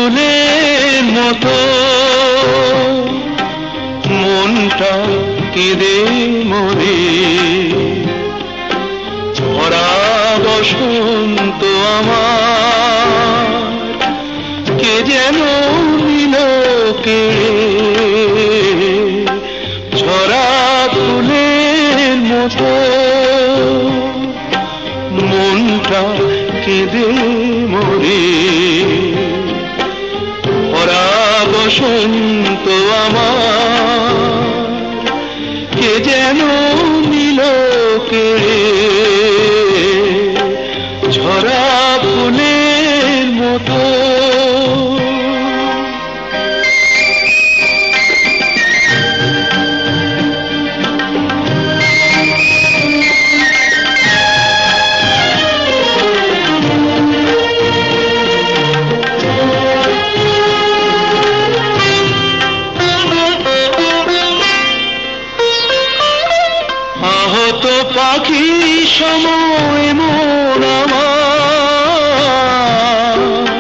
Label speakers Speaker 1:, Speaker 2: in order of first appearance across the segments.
Speaker 1: ফুলের মতো মনটা কেঁদে মরে, ঝরা বসন্ত আমার কে যেন নিল কেড়ে। ঝরা ফুলের মতো মনটা কেঁদে মরে, ভরা বসন্ত আমার কে যেন নিল কেড়ে। ঝরা ফুলের মতো আহত পাখি সময় মন আমার,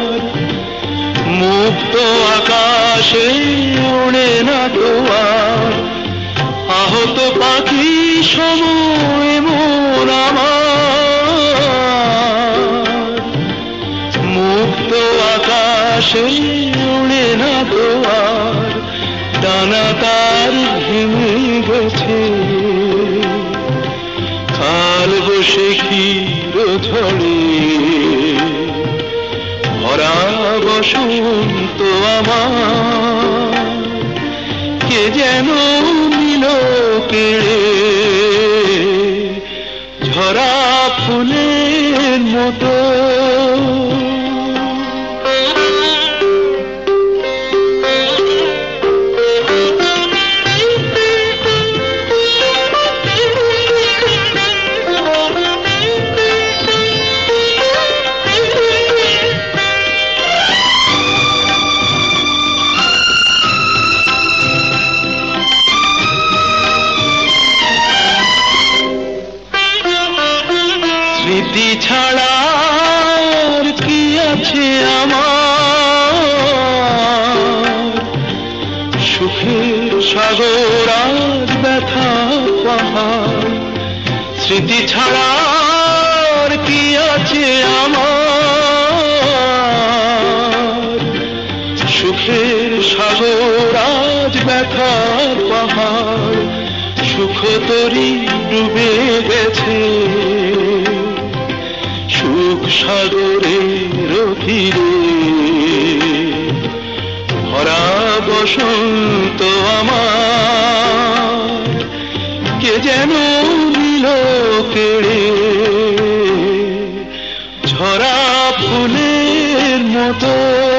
Speaker 1: মুক্ত আকাশে ওড়ে না তো আর। আহত পাখি সময় মন আমার, মুক্ত আকাশে ওড়ে না তো আর। ডানা তার ভেঙে গেছে, কাল বসে ক্ষীর ঝড়ে, ভরা বসন্ত আমার কে যেন নিল কেড়ে। ঝরা ফুলের মতো স্মৃতি ছাড়া আর কি আছে আমার, সুখের সাগর আর ব্যথা পাহাড়। স্মৃতি ছাড়া আর কি আছে আমার, সুখের সাগর আজ ব্যথার পাহাড়। সুখ তরি ডুবে গেছে, সুখ সাগরের তীরে, ভরা বসন্ত আমার কে যেন নিল কেড়ে। ঝরা ফুলের মতো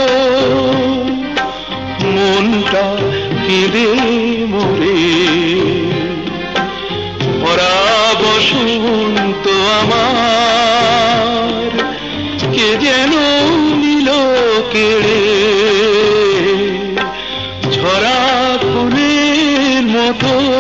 Speaker 1: মনটা কেঁদে মরে, ভরা বসন্ত আমার কে যেন নিল কেড়ে। ঝরা ফুলের মতো